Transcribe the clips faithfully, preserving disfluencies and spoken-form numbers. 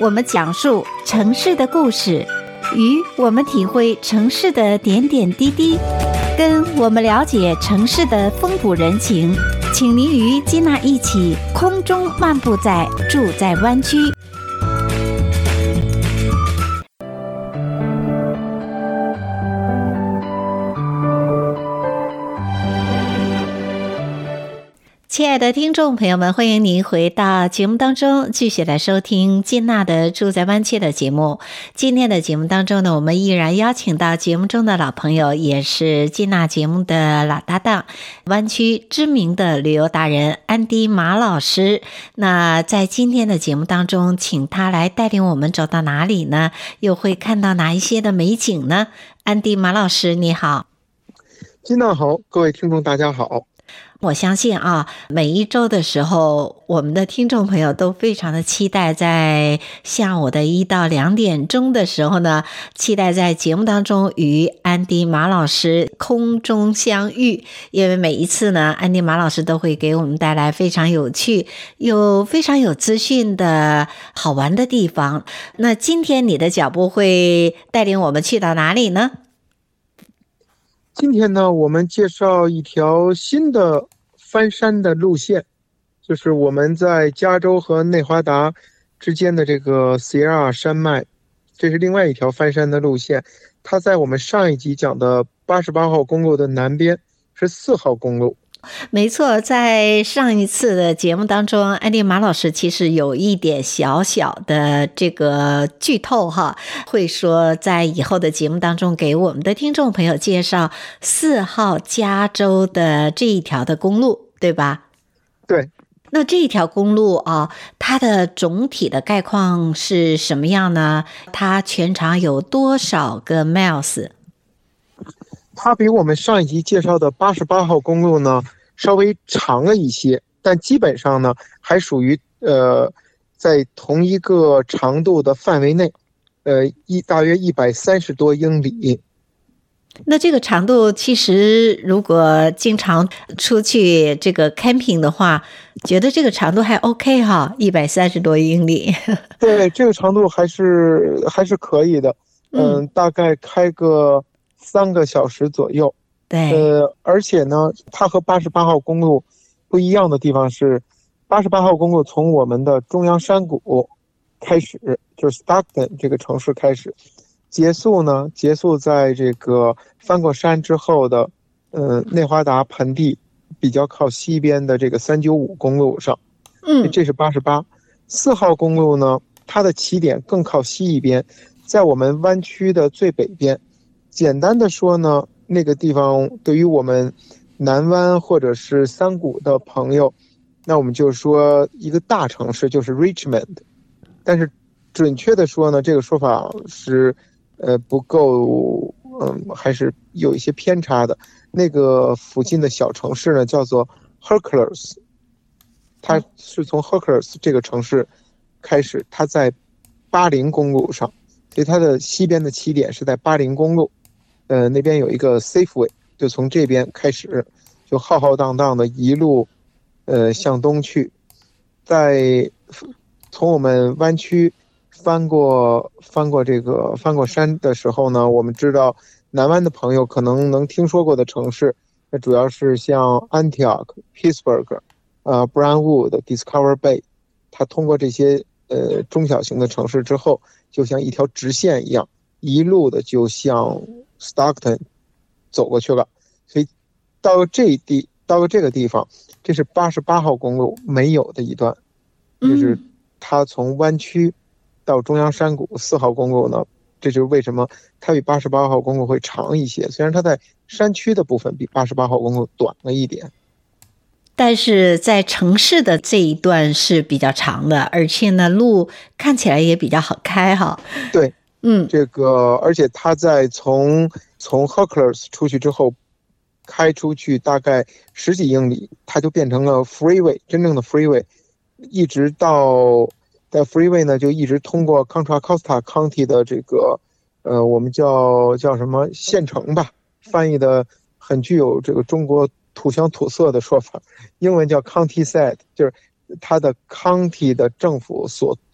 我们讲述城市的故事，与我们体会城市的点点滴滴，跟我们了解城市的风土人情。请您与基娜一起空中漫步在住在湾区。亲爱的听众朋友们，欢迎您回到节目当中，继续来收听金娜的住在湾区的节目。今天的节目当中呢，我们依然邀请到节目中的老朋友，也是金娜节目的老搭档，湾区知名的旅游达人安迪马老师。那在今天的节目当中，请他来带领我们走到哪里呢？又会看到哪一些的美景呢？安迪马老师你好。 金娜好，各位听众大家好。 我相信啊，每一周的时候，我们的听众朋友都非常的期待，在下午的一到两点钟的时候呢，期待在节目当中与安迪马老师空中相遇。因为每一次呢，安迪马老师都会给我们带来非常有趣、有非常有资讯的好玩的地方。那今天你的脚步会带领我们去到哪里呢？ 今天呢，我们介绍一条新的翻山的路线，就是我们在加州和内华达之间的这个 Sierra 山脉，这是另外一条翻山的路线。它在我们上一集讲的八十八号公路的南边，是四号公路。 没错，在上一次的节目当中，安迪马老师其实有一点小小的这个剧透哈，会说在以后的节目当中给我们的听众朋友介绍四号加州的这一条的公路，对吧？ 对。 那这一条公路啊，它的总体的概况是什么样呢？它全长有多少个 miles？ 它比我们上一集介绍的八十八号公路呢稍微长了一些，但基本上呢还属于呃在同一个长度的范围内，呃一大约一百三十多英里。 那这个长度其实如果经常出去这个 camping 的话，觉得这个长度还 OK 哈，一百三十多英里。 对，这个长度还是还是可以的，嗯、呃，大概开个三个小时左右。 对， 呃，而且呢，它和八十八号公路不一样的地方是，八十八号公路从我们的中央山谷开始，就是 Stockton 这个城市开始，结束呢，结束在这个翻过山之后的，呃，内华达盆地比较靠西边的这个三九五公路上。 嗯， 这是八十八。四号公路呢，它的起点更靠西一边，在我们湾区的最北边。简单的说呢，那个地方对于我们南湾或者是三谷的朋友，那我们就说一个大城市就是 Richmond， 但是准确的说呢，这个说法是呃不够，嗯，还是有一些偏差的。那个附近的小城市呢叫做 Hercules， 它是从 Hercules 这个城市开始，它在八零公路上，所以它的西边的起点是在八零公路。呃，那边有一个 Safeway， 就从这边开始，就浩浩荡荡的一路，呃，向东去，在从我们湾区翻过翻过这个翻过山的时候呢，我们知道南湾的朋友可能能听说过的城市，那主要是像 Antioch、Pittsburgh、呃 Brownwood、Discover Bay， 它通过这些呃中小型的城市之后，就像一条直线一样，一路的就向Stockton 走过去了。所以到这地到这个地方，这是八十八号公路没有的一段，就是它从湾区到中央山谷。四号公路呢，这就是为什么它比八十八号公路会长一些，虽然它在山区的部分比八十八号公路短了一点， 但是在城市的这一段是比较长的，而且呢路看起来也比较好开哈。 对， 嗯， 这个而且它在从从 Hercules 出去之后，开出去大概十几英里，它就变成了 freeway， 真正的 freeway， 一直到在 freeway 呢就一直通过 Contra Costa County 的这个呃我们叫叫什么县城吧，翻译的很具有这个中国土乡土色的说法，英文叫 county side， 就是它的 county 的政府所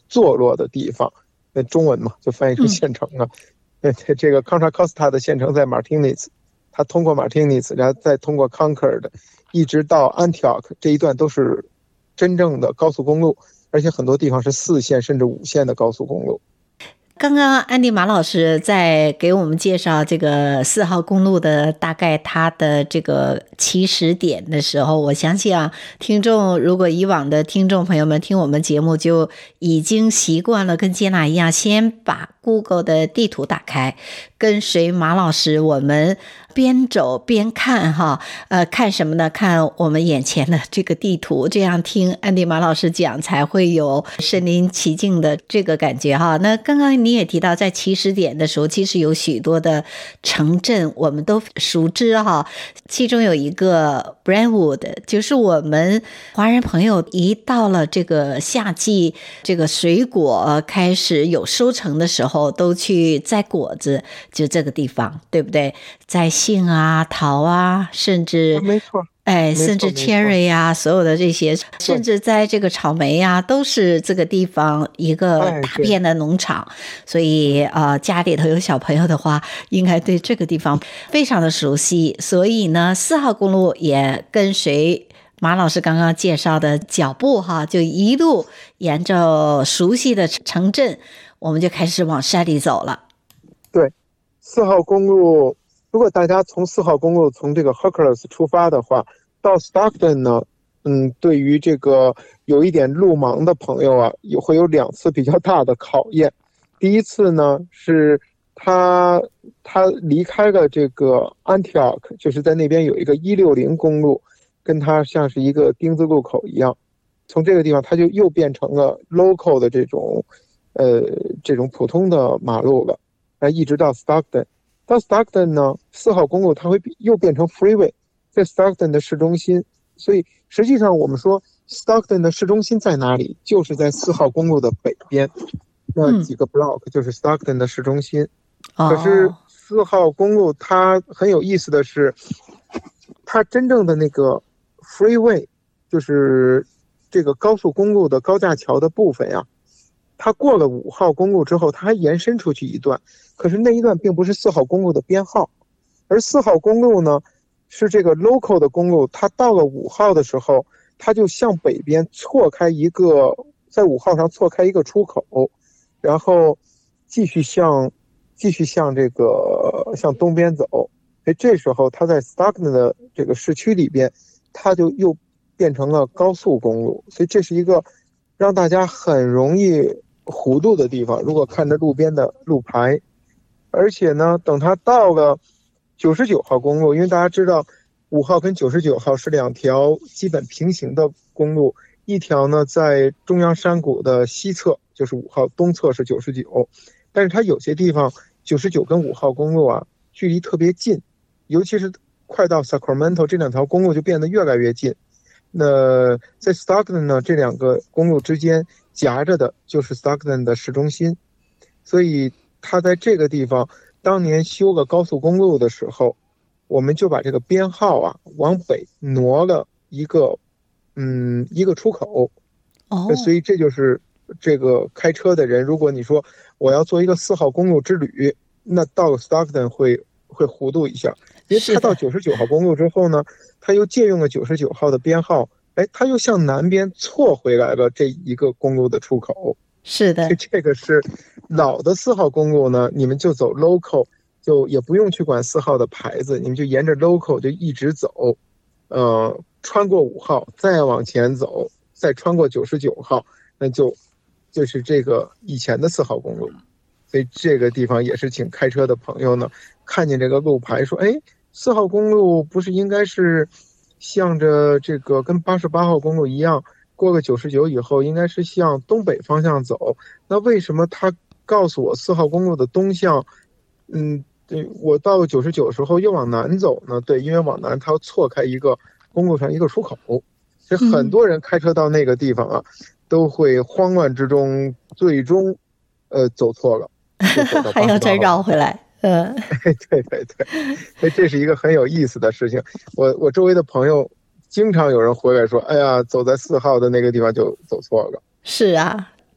坐落的地方，那中文嘛就翻译成县城了。嗯、这个 Contra Costa 的县城在 Martinez， 他通过 Martinez， 然后再通过 Concord， 一直到 Antioch， 这一段都是真正的高速公路，而且很多地方是四线甚至五线的高速公路。 刚刚安迪马老师在给我们介绍这个四号公路的大概它的这个起始点的时候，我相信啊，听众如果以往的听众朋友们听我们节目就已经习惯了跟接纳一样，先把 Google 的地图打开，跟随马老师我们边走边看哈，呃，看什么呢？看我们眼前的这个地图，这样听安迪马老师讲才会有身临其境的这个感觉哈。那刚刚你也提到，在起始点的时候，其实有许多的城镇我们都熟知哈，其中有一个 Brentwood， 就是我们华人朋友一到了这个夏季，这个水果开始有收成的时候，都去摘果子，就这个地方，对不对？摘杏啊、桃啊，甚至没错， 哎，甚至 cherry 啊，所有的这些，甚至在这个草莓啊，都是这个地方一个大片的农场。所以呃，家里头有小朋友的话，应该对这个地方非常的熟悉。所以呢，四号公路也跟随马老师刚刚介绍的脚步哈，就一路沿着熟悉的城镇，我们就开始往山里走了。 对，四号公路，如果大家从四号公路从这个 Hercules 出发的话，到 Stockton 呢，嗯，对于这个有一点路盲的朋友啊，也会有两次比较大的考验。第一次呢，是他他离开了这个 Antioch， 就是在那边有一个一六零公路，跟他像是一个丁字路口一样，从这个地方他就又变成了 local 的这种呃这种普通的马路了，然后一直到 Stockton。到 Stockton 呢，四号公路它会又变成 freeway， 在 Stockton 的市中心。所以实际上我们说 Stockton 的市中心在哪里，就是在四号公路的北边，那几个 block 就是 Stockton 的市中心。 嗯、 可是四号公路它很有意思的是，它真正的那个 freeway， 就是这个高速公路的高架桥的部分呀、啊，它过了五号公路之后，它还延伸出去一段，可是那一段并不是四号公路的编号，而四号公路呢，是这个 local 的公路，它到了五号的时候，它就向北边错开一个，在五号上错开一个出口，然后继续向继续向这个向东边走。所以这时候它在 Stockton 的这个市区里边，它就又变成了高速公路，所以这是一个让大家很容易糊涂的地方，如果看着路边的路牌。而且呢，等它到了九十九号公路，因为大家知道五号跟九十九号是两条基本平行的公路，一条呢在中央山谷的西侧，就是五号，东侧是九十九，但是它有些地方九十九跟五号公路啊距离特别近，尤其是快到 Sacramento， 这两条公路就变得越来越近。那在 Stockton 呢，这两个公路之间夹着的就是 Stockton 的市中心，所以它在这个地方当年修了高速公路的时候，我们就把这个编号啊往北挪了一个嗯一个出口。 哦， 所以这就是这个开车的人，如果你说我要做一个四号公路之旅，那到 Stockton 会会糊涂一下，因为他到九十九号公路之后呢，他又借用了九十九号的编号，哎，他又向南边错回来了这一个公路的出口。 是的， 这个是老的四号公路呢，你们就走 local， 就也不用去管四号的牌子，你们就沿着 local 就一直走，呃，穿过五号，再往前走，再穿过九十九号，那就就是这个以前的四号公路。所以这个地方也是请开车的朋友呢，看见这个路牌说，哎，四号公路不是应该是向着这个跟八十八号公路一样，过个九十九以后应该是向东北方向走，那为什么他告诉我四号公路的东向，嗯，对，我到了九十九的时候又往南走呢？对，因为往南它要错开一个公路上一个出口，所以很多人开车到那个地方啊，嗯、都会慌乱之中最终呃走错了， 还要再绕回来。嗯， 对对对，所以这是一个很有意思的事情。我我周围的朋友经常有人回来说，哎呀，走在四号的那个地方就走错了。 是啊，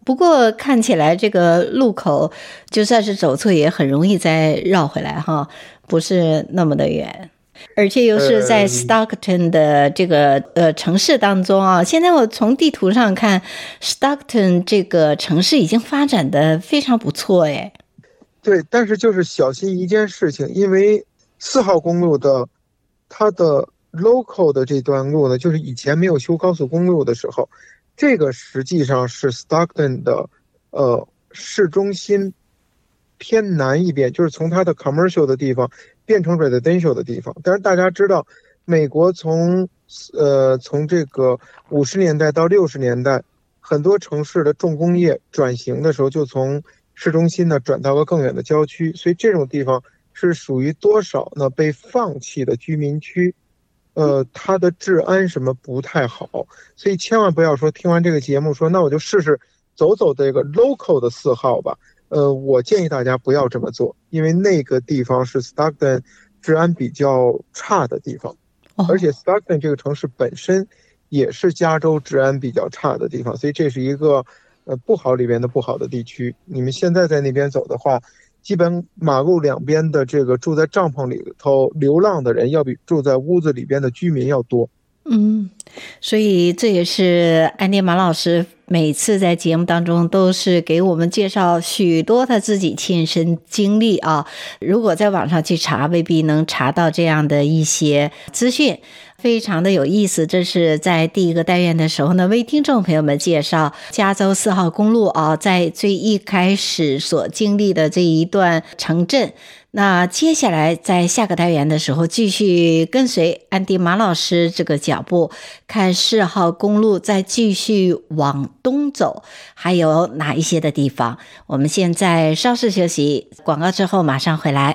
不过看起来这个路口就算是走错也很容易再绕回来哈，不是那么的远。而且又是在 Stockton 的这个呃城市当中啊，现在我从地图上看 Stockton 这个城市已经发展的非常不错哎。 对，但是就是小心一件事情，因为四号公路的它的 local 的这段路呢，就是以前没有修高速公路的时候，这个实际上是 Stockton 的呃市中心偏南一边，就是从它的 commercial 的地方变成 residential 的地方。但是大家知道，美国从呃从这个五十年代到六十年代，很多城市的重工业转型的时候，就从市中心呢转到了更远的郊区，所以这种地方是属于多少呢被放弃的居民区，呃，它的治安什么不太好，所以千万不要说听完这个节目说那我就试试走走这个 local 的四号吧。呃，我建议大家不要这么做，因为那个地方是 Stockton 治安比较差的地方，而且 Stockton 这个城市本身也是加州治安比较差的地方，所以这是一个呃不好里边的不好的地区。你们现在在那边走的话，基本马路两边的这个住在帐篷里头流浪的人要比住在屋子里边的居民要多。 嗯，所以这也是安迪马老师每次在节目当中都是给我们介绍许多他自己亲身经历啊。如果在网上去查，未必能查到这样的一些资讯，非常的有意思。这是在第一个单元的时候呢，为听众朋友们介绍加州四号公路啊，在最一开始所经历的这一段城镇。那接下来在下个单元的时候，继续跟随安迪马老师这个脚步，看四号公路再继续往东走，还有哪一些的地方。我们现在稍事休息，广告之后马上回来。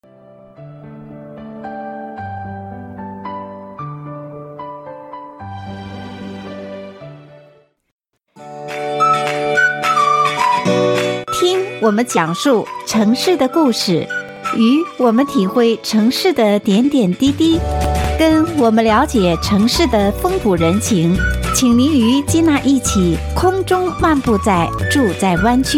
听我们讲述城市的故事，与我们体会城市的点点滴滴，跟我们了解城市的风土人情，请您与基娜一起空中漫步在住在湾区。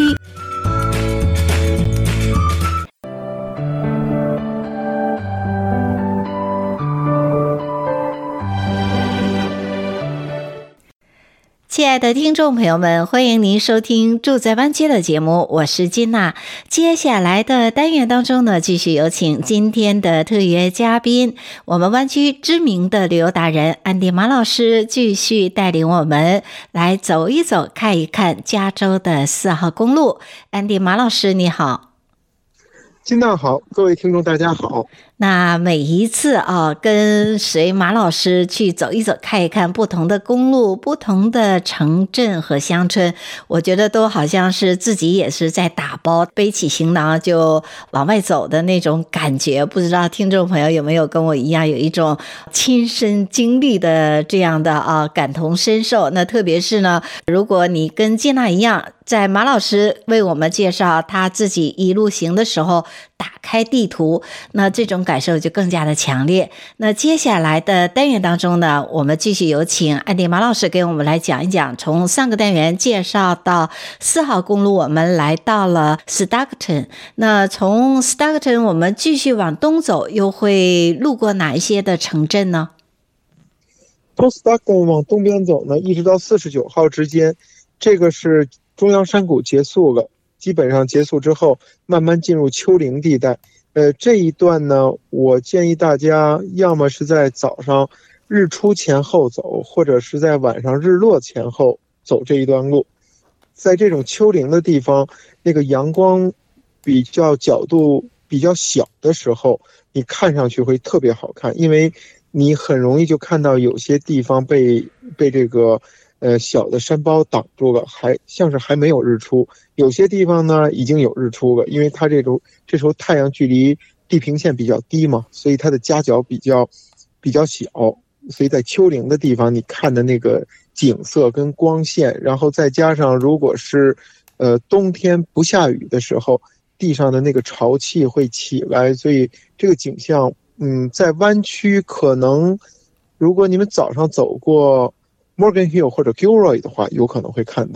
亲爱的听众朋友们，欢迎您收听住在湾区的节目，我是金娜。接下来的单元当中呢，继续有请今天的特约嘉宾，我们湾区知名的旅游达人安迪马老师，继续带领我们来走一走，看一看加州的四号公路。安迪马老师你好。 金娜好，各位听众大家好。 那每一次啊，跟随马老师去走一走，看一看不同的公路、不同的城镇和乡村，我觉得都好像是自己也是在打包，背起行囊就往外走的那种感觉。不知道听众朋友有没有跟我一样有一种亲身经历的这样的啊感同身受？那特别是呢，如果你跟金娜一样，在马老师为我们介绍他自己一路行的时候，打开地图，那这种感受就更加的强烈。那接下来的单元当中呢，我们继续有请安迪马老师给我们来讲一讲，从上个单元介绍到四号公路，我们来到了 Stockton。那从 Stockton 我们继续往东走，又会路过哪一些的城镇呢？ 从 Stockton 往东边走呢，一直到四十九号之间，这个是中央山谷结束了，基本上结束之后慢慢进入丘陵地带。呃，这一段呢，我建议大家要么是在早上日出前后走，或者是在晚上日落前后走这一段路。在这种丘陵的地方，那个阳光比较角度比较小的时候，你看上去会特别好看，因为你很容易就看到有些地方被被这个呃小的山包挡住了，还像是还没有日出。有些地方呢已经有日出了，因为它这种这时候太阳距离地平线比较低嘛，所以它的夹角比较比较小，所以在丘陵的地方你看的那个景色跟光线，然后再加上如果是呃冬天不下雨的时候，地上的那个潮气会起来，所以这个景象嗯在湾区可能如果你们早上走过 Morgan Hill 或者 Gilroy 的话，有可能会看到。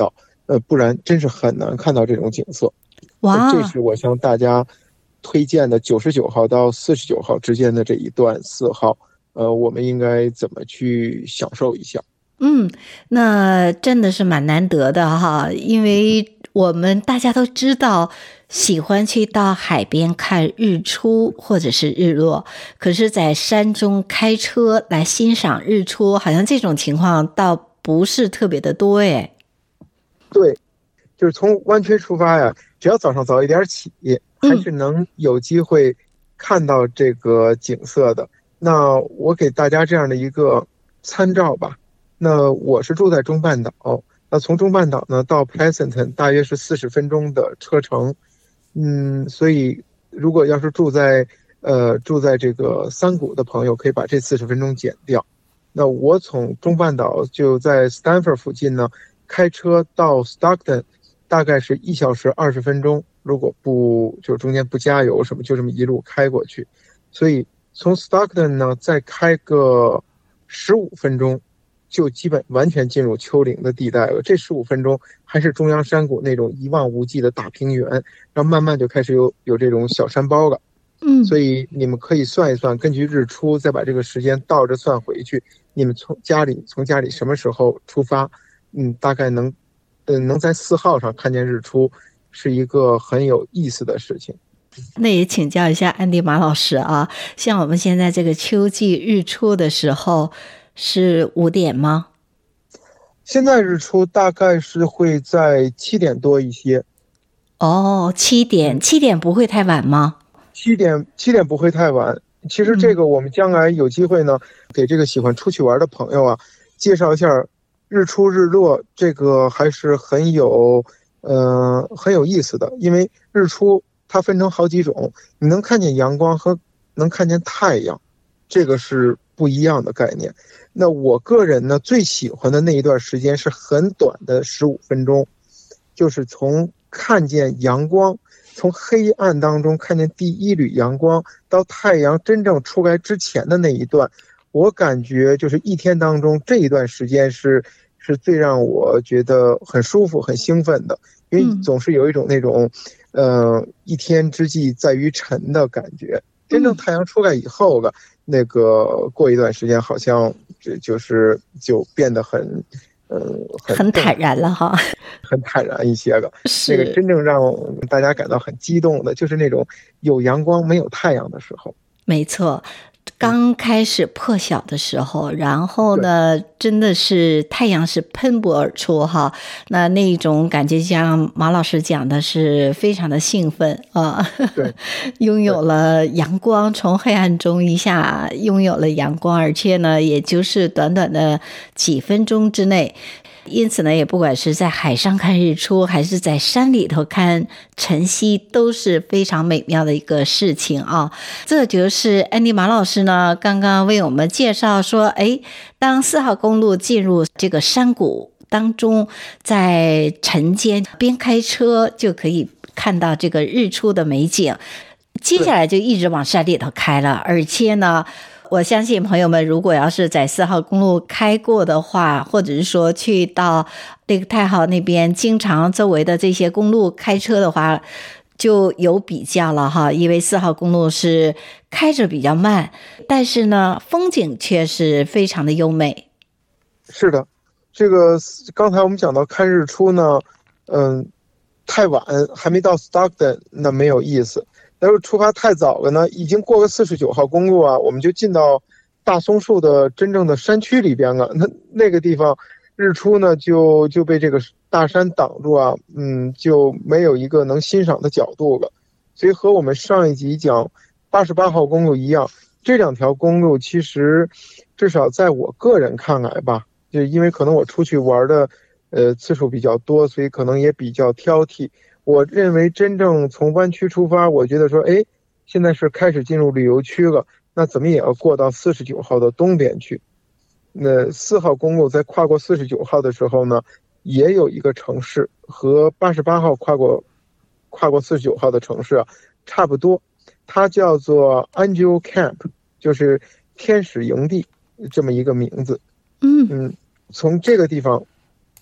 呃，不然真是很难看到这种景色。 哇， 这是我向大家推荐的九十九号到四十九号之间的这一段四号，呃，我们应该怎么去享受一下？ 嗯，那真的是蛮难得的哈，因为我们大家都知道喜欢去到海边看日出或者是日落，可是在山中开车来欣赏日出，好像这种情况倒不是特别的多诶。 对，就是从湾区出发呀，只要早上早一点起，还是能有机会看到这个景色的。那我给大家这样的一个参照吧。那我是住在中半岛，那从中半岛呢到 Pleasanton 大约是四十分钟的车程。嗯，所以如果要是住在呃住在这个三谷的朋友，可以把这四十分钟减掉。那我从中半岛就在 Stanford 附近呢，开车到 Stockton 大概是一小时二十分钟，如果不就中间不加油什么，就这么一路开过去。所以从 Stockton 呢再开个十五分钟，就基本完全进入丘陵的地带了。这十五分钟还是中央山谷那种一望无际的大平原，然后慢慢就开始有有这种小山包了。 嗯， 所以你们可以算一算，根据日出再把这个时间倒着算回去，你们从家里从家里什么时候出发，嗯，大概能，嗯，能在四号上看见日出，是一个很有意思的事情。 那也请教一下安迪马老师啊，像我们现在这个秋季日出的时候是五点吗？ 现在日出大概是会在七点多一些。 哦，七点，七点不会太晚吗？ 七点，七点不会太晚。其实这个我们将来有机会呢，给这个喜欢出去玩的朋友啊，介绍一下日出日落，这个还是很有，呃，很有意思的。因为日出它分成好几种，你能看见阳光和能看见太阳，这个是不一样的概念。那我个人呢，最喜欢的那一段时间是很短的十五分钟，就是从看见阳光，从黑暗当中看见第一缕阳光，到太阳真正出来之前的那一段，我感觉就是一天当中这一段时间是是最让我觉得很舒服、很兴奋的，因为总是有一种那种，呃，一天之计在于晨的感觉。真正太阳出来以后了，那个过一段时间好像这就是就变得很，嗯、呃， 很坦然了哈， 很坦然一些个。那个真正让大家感到很激动的，就是那种有阳光没有太阳的时候。 没错。刚开始破晓的时候，然后呢，真的是太阳是喷薄而出哈，那那种感觉像马老师讲的是非常的兴奋啊， 对， 拥有了阳光，从黑暗中一下拥有了阳光，而且呢，也就是短短的几分钟之内。因此呢，也不管是在海上看日出，还是在山里头看晨曦，都是非常美妙的一个事情啊。这就是安迪马老师呢刚刚为我们介绍说，哎，当四号公路进入这个山谷当中，在晨间边开车就可以看到这个日出的美景，接下来就一直往山里头开了，而且呢，我相信朋友们如果要是在四号公路开过的话，或者是说去到这个太浩那边经常周围的这些公路开车的话，就有比较了哈。因为四号公路是开着比较慢，但是呢风景却是非常的优美。 是的，这个刚才我们讲到看日出呢，嗯，太晚还没到 Stockton 那没有意思。要是出发太早了呢，已经过个四十九号公路啊，我们就进到大松树的真正的山区里边了。那那个地方日出呢，就就被这个大山挡住啊，嗯，就没有一个能欣赏的角度了。所以和我们上一集讲八十八号公路一样，这两条公路其实至少在我个人看来吧，就因为可能我出去玩的呃次数比较多，所以可能也比较挑剔。我认为真正从湾区出发，我觉得说，哎，现在是开始进入旅游区了，那怎么也要过到四十九号的东边去。那四号公路在跨过四十九号的时候呢，也有一个城市和八十八号跨过跨过四十九号的城市啊差不多，它叫做 Angel Camp， 就是天使营地这么一个名字。 嗯嗯，从这个地方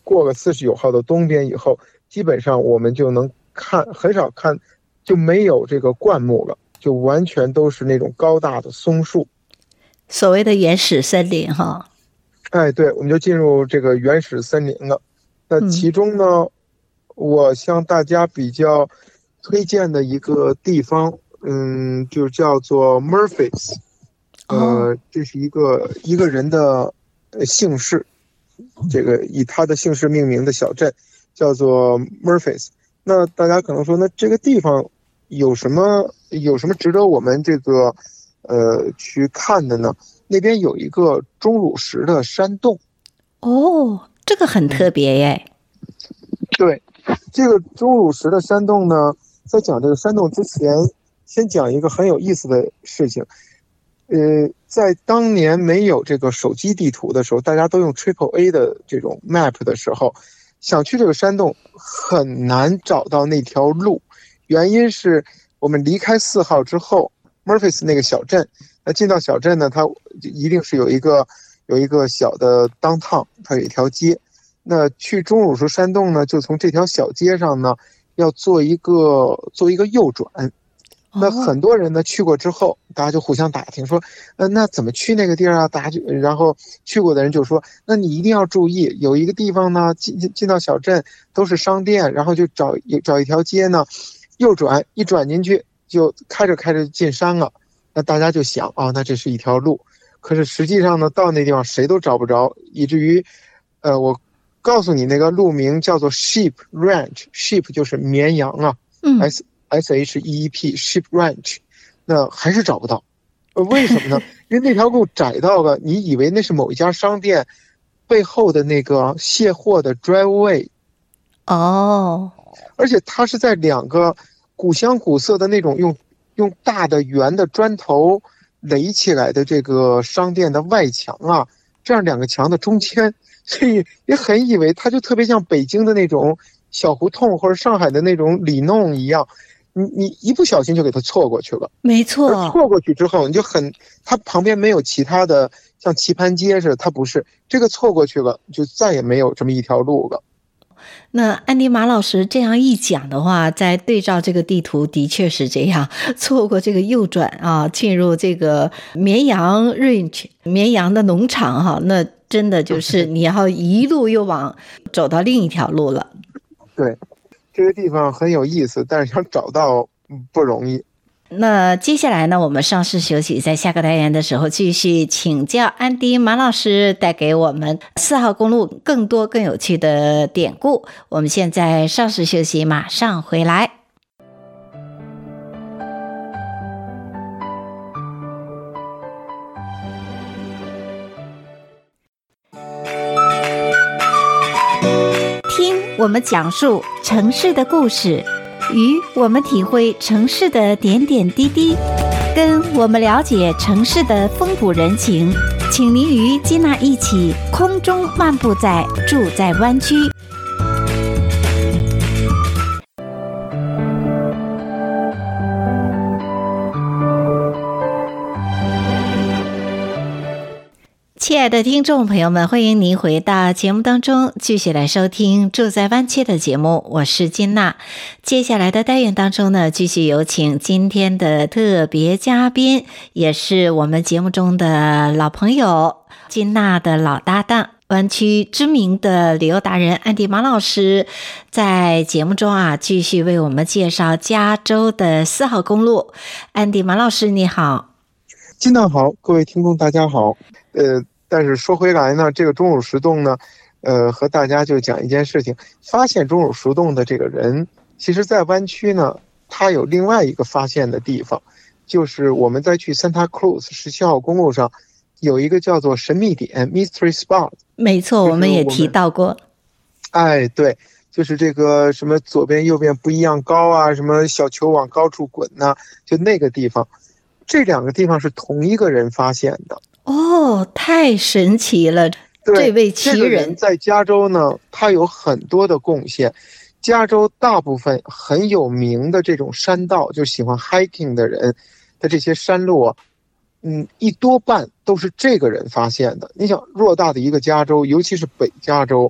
过个四十九号的东边以后，基本上我们就能看很少看，就没有这个灌木了，就完全都是那种高大的松树， 所谓的原始森林哈。 哎，对，我们就进入这个原始森林了。那其中呢，嗯、我向大家比较推荐的一个地方，嗯，就叫做 Murphys， 呃，哦、这是一个一个人的姓氏，这个以他的姓氏命名的小镇，叫做 Murphys。那大家可能说，那这个地方有什么有什么值得我们这个呃去看的呢？那边有一个钟乳石的山洞。 哦，这个很特别耶。 对，这个钟乳石的山洞呢，在讲这个山洞之前，先讲一个很有意思的事情。呃，在当年没有这个手机地图的时候，大家都用 Triple A 的这种 map 的时候，想去这个山洞很难找到那条路。原因是我们离开四号之后 ，Murphys 那个小镇。那进到小镇呢，它一定是有一个有一个小的 downtown， 它有一条街。那去钟乳石山洞呢，就从这条小街上呢，要做一个做一个右转。那很多人呢去过之后，大家就互相打听说，呃，那怎么去那个地儿啊？大家就然后去过的人就说，那你一定要注意，有一个地方呢，进进到小镇都是商店，然后就找找一条街呢，右转，一转进去就开着开着进山了。那大家就想啊、哦，那这是一条路，可是实际上呢，到那地方谁都找不着，以至于，呃，我告诉你那个路名叫做 Sheep Ranch，Sheep 就是绵羊啊，嗯 ，S S H E E P Sheep Ranch， 那还是找不到，呃，为什么呢？因为那条路窄到了，你以为那是某一家商店背后的那个卸货的 driveway， 哦， 而且它是在两个古香古色的那种用。用大的圆的砖头垒起来的这个商店的外墙啊，这样两个墙的中间，所以也很以为它就特别像北京的那种小胡同或者上海的那种里弄一样，你你一不小心就给它错过去了。 没错， 错过去之后你就很，它旁边没有其他的像棋盘街似的，它不是这个错过去了，就再也没有这么一条路了。 那安迪马老师这样一讲的话，在对照这个地图的确是这样，错过这个右转啊，进入这个绵羊 ranch 绵羊的农场哈、啊，那真的就是你要一路又往走到另一条路了。 对，这个地方很有意思，但是想找到不容易。 那接下来呢，我们稍事休息，在下个单元的时候继续请教安迪马老师，带给我们四号公路更多更有趣的典故。我们现在稍事休息，马上回来。听我们讲述城市的故事，与我们体会城市的点点滴滴，跟我们了解城市的风土人情，请您与金娜一起空中漫步在住在湾区。亲爱的听众朋友们，欢迎您回到节目当中，继续来收听住在湾区的节目，我是金娜。接下来的单元当中呢，继续有请今天的特别嘉宾，也是我们节目中的老朋友，金娜的老搭档，湾区知名的旅游达人安迪马老师，在节目中啊，继续为我们介绍加州的四号公路。安迪马老师你好。 金娜好，各位听众大家好。呃但是说回来呢，这个钟乳石洞呢，呃，和大家就讲一件事情。发现钟乳石洞的这个人，其实在湾区呢，他有另外一个发现的地方，就是我们在去 Santa Cruz 十七号公路上有一个叫做神秘点 Mystery Spot。 没错，我们也提到过。 哎，对，就是这个什么左边右边不一样高啊，什么小球往高处滚呐、啊，就那个地方，这两个地方是同一个人发现的。 哦，太神奇了！这位奇人、 这个、人在加州呢，他有很多的贡献。加州大部分很有名的这种山道，就喜欢 hiking 的人的这些山路啊，嗯，一多半都是这个人发现的。你想，偌大的一个加州，尤其是北加州，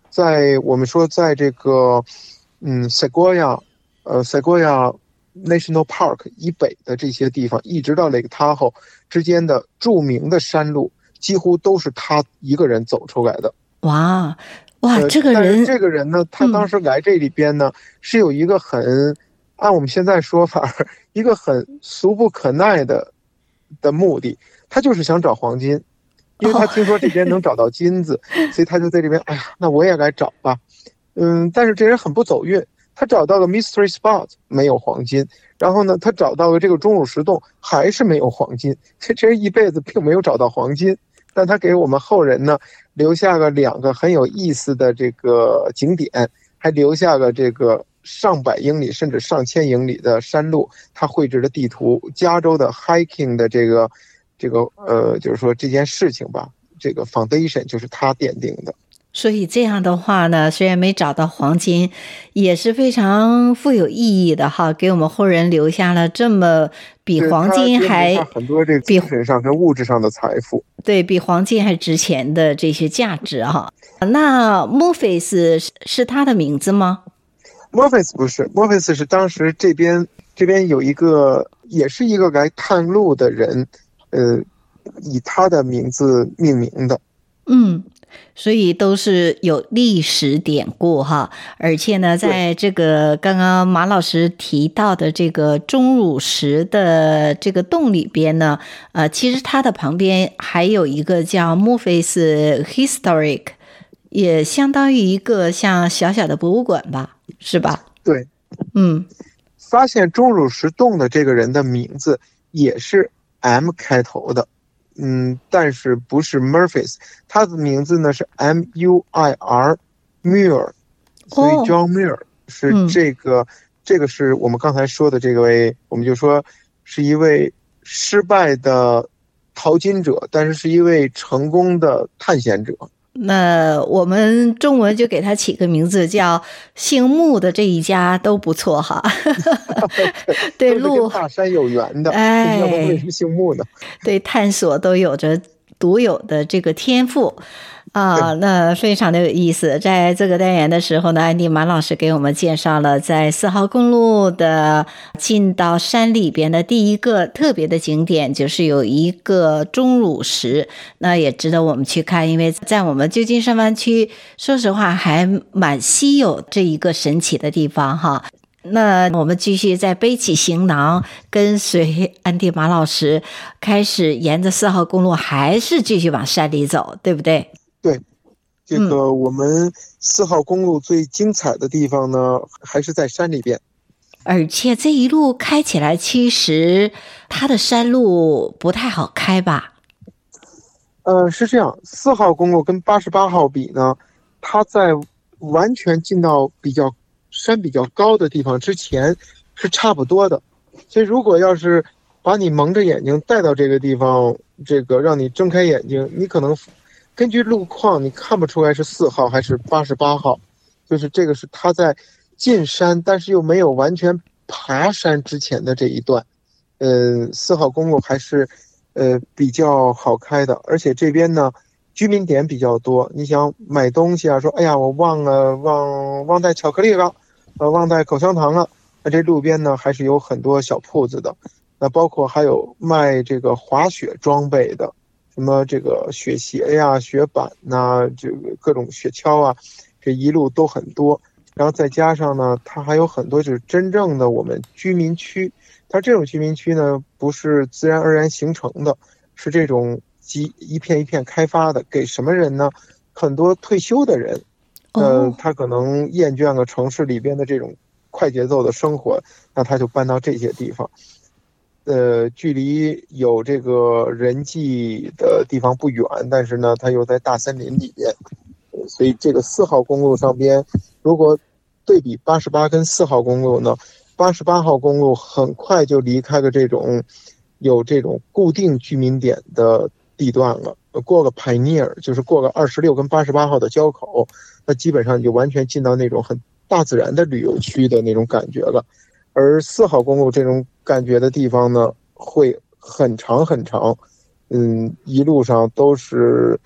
在我们说在这个嗯 Sequoia 呃 Sequoia National Park 以北的这些地方，一直到 Lake Tahoe 之间的著名的山路，几乎都是他一个人走出来的。 哇哇， 呃、 这个人， 但是这个人呢，他当时来这里边呢，嗯、是有一个很按我们现在说法，一个很俗不可耐的的目的，他就是想找黄金。因为他听说这边能找到金子，哦、所以他就在这边，哎呀，那我也来找吧。嗯，但是这人很不走运，他找到了 Mystery Spot 没有黄金，然后呢，他找到了这个钟乳石洞还是没有黄金，这这人一辈子并没有找到黄金，但他给我们后人呢留下了两个很有意思的这个景点，还留下了这个上百英里甚至上千英里的山路，他绘制的地图，加州的 hiking 的这个。这个呃，就是说这件事情吧，这个 foundation 就是他奠定的。 所以这样的话呢，虽然没找到黄金，也是非常富有意义的哈，给我们后人留下了这么比黄金还很多这个精神上跟物质上的财富， 对比黄金还值钱的这些价值哈。那 Murphys 是他的名字吗？ Murphys 不是 ，Murphys 是当时这边这边有一个也是一个来探路的人。呃，以他的名字命名的。 嗯，所以都是有历史典故哈，而且呢，在这个刚刚马老师提到的这个钟乳石的这个洞里边呢，呃，其实它的旁边还有一个叫 Murphys Historic， 也相当于一个像小小的博物馆吧，是吧？ 对， 嗯， 发现钟乳石洞的这个人的名字也是M 开头的，嗯，但是不是 Murphys， 他的名字呢是 M U I R Muir， 所以 John Muir 是这个、嗯、这个是我们刚才说的这位，我们就说是一位失败的淘金者，但是是一位成功的探险者。 那我们中文就给他起个名字叫姓穆的这一家都不错哈。对，路大山有缘的， 哎， 要不为什么姓穆呢？ 对，探索都有着独有的这个天赋啊，那非常的有意思。在这个单元的时候呢，安迪马老师给我们介绍了在四号公路的进到山里边的第一个特别的景点，就是有一个钟乳石，那也值得我们去看，因为在我们旧金山湾区，说实话还蛮稀有这一个神奇的地方哈。那我们继续再背起行囊，跟随安迪马老师开始沿着四号公路，还是继续往山里走，对不对？ 对，这个我们四号公路最精彩的地方呢，嗯、还是在山里边。 而且这一路开起来，其实它的山路不太好开吧？ 呃，是这样，四号公路跟八十八号比呢，它在完全进到比较山比较高的地方之前是差不多的，所以如果要是把你蒙着眼睛带到这个地方，这个让你睁开眼睛，你可能根据路况你看不出来是四号还是八十八号，就是这个是它在进山但是又没有完全爬山之前的这一段。呃，四号公路还是呃比较好开的，而且这边呢居民点比较多，你想买东西啊，说哎呀我忘了忘忘带巧克力了，呃忘带口香糖了，那这路边呢还是有很多小铺子的，那包括还有卖这个滑雪装备的，什么这个雪鞋呀、雪板呐、这个各种雪橇啊，这一路都很多。然后再加上呢，它还有很多就是真正的我们居民区，它这种居民区呢不是自然而然形成的，是这种一一片一片开发的，给什么人呢？很多退休的人，呃，他可能厌倦了城市里边的这种快节奏的生活，那他就搬到这些地方。呃，距离有这个人迹的地方不远，但是呢，它又在大森林里边，所以这个四号公路上边，如果对比八十八跟四号公路呢，八十八号公路很快就离开了这种有这种固定居民点的地段了，过个 Pioneer 就是过个二十六跟八十八号的交口，那基本上就完全进到那种很大自然的旅游区的那种感觉了。而四号公路这种感觉的地方呢，会很长很长，嗯，一路上都是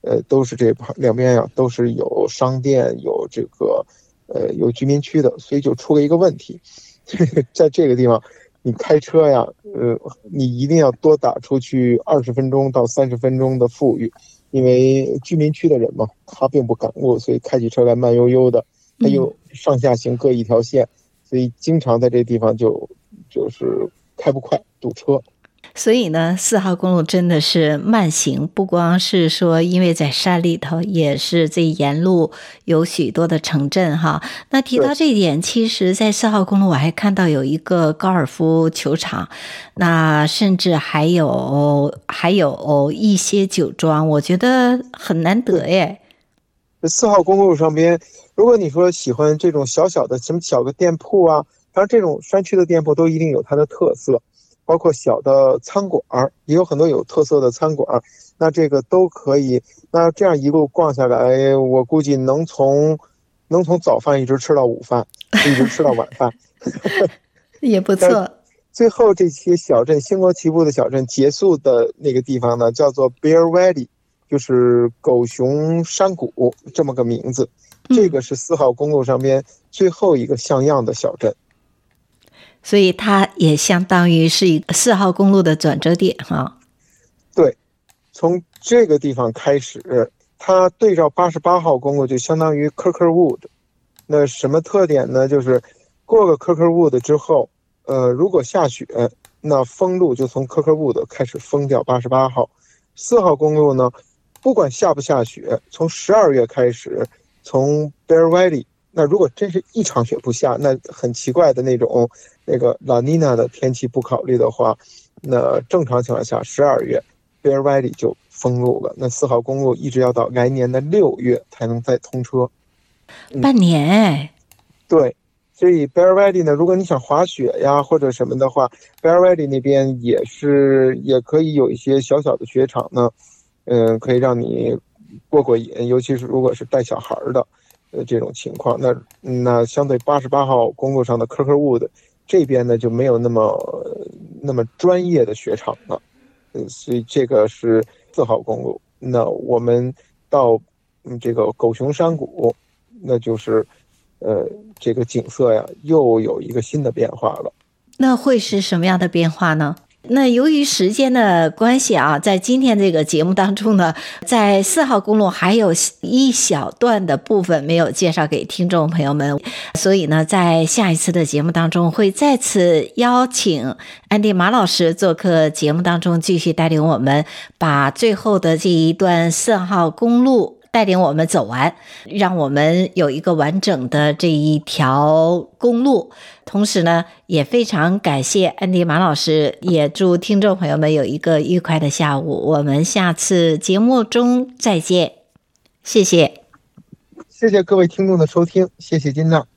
呃，都是这两边呀、啊，都是有商店，有这个呃有居民区的，所以就出了一个问题，在这个地方你开车呀，呃，你一定要多打出去二十分钟到三十分钟的富裕，因为居民区的人嘛，他并不赶路，所以开起车来慢悠悠的，他又上下行各一条线，所以经常在这地方就就是开不快，堵车。 所以呢，四号公路真的是慢行，不光是说因为在山里头，也是这沿路有许多的城镇哈。那提到这一点，其实在四号公路我还看到有一个高尔夫球场，那甚至还有还有一些酒庄，我觉得很难得耶。 四号公路上边，如果你说喜欢这种小小的什么小个店铺啊，当然这种山区的店铺都一定有它的特色。包括小的餐馆，也有很多有特色的餐馆，那这个都可以。那这样一路逛下来，我估计能从能从早饭一直吃到午饭，一直吃到晚饭， 也不错。 最后这些小镇星罗棋布的小镇结束的那个地方呢，叫做 Bear Valley， 就是狗熊山谷这么个名字。这个是四号公路上边最后一个像样的小镇。 所以它也相当于是一个四号公路的转折点哈。 对，从这个地方开始，它对照八十八号公路就相当于 Kirkwood。那什么特点呢？就是过个 Kirkwood 之后，呃，如果下雪，那封路就从 Kirkwood 开始封掉八十八号。四号公路呢，不管下不下雪，从十二月开始，从 Bear Valley。那如果真是一场雪不下，那很奇怪的那种那个拉尼娜的天气不考虑的话，那正常情况下十二月 Bear Valley 就封路了。那四号公路一直要到来年的六月才能再通车， 半年哎、嗯。 对，所以 Bear Valley 呢，如果你想滑雪呀或者什么的话 ，Bear Valley 那边也是也可以有一些小小的雪场呢，嗯，可以让你过过瘾，尤其是如果是带小孩的。呃，这种情况，那那相对八十八号公路上的 Kirkwood 这边呢就没有那么那么专业的雪场了，呃，所以这个是四号公路。那我们到嗯这个狗熊山谷，那就是呃这个景色呀又有一个新的变化了。 那会是什么样的变化呢？那由于时间的关系啊，在今天这个节目当中呢，在四号公路还有一小段的部分没有介绍给听众朋友们，所以呢，在下一次的节目当中会再次邀请安迪马老师做客节目当中，继续带领我们把最后的这一段四号公路带领我们走完，让我们有一个完整的这一条公路。同时呢，也非常感谢安迪马老师，也祝听众朋友们有一个愉快的下午。我们下次节目中再见，谢谢， 谢谢各位听众的收听，谢谢金娜。